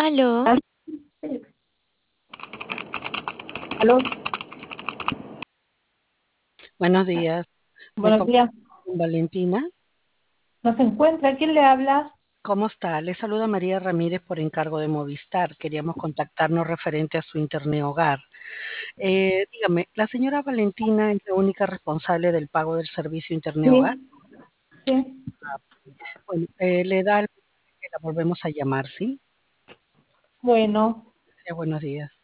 Aló, Al- Aló, buenos días. Me buenos comunico días. con Valentina. ¿No se encuentra? ¿Quién le habla? ¿Cómo está? Le saluda María Ramírez por encargo de Movistar. Queríamos contactarnos referente a su internet hogar. Dígame, ¿la señora Valentina es la única responsable del pago del servicio internet hogar? Sí, sí. Bueno, le da el que la volvemos a llamar, ¿sí? Bueno, Buenos días.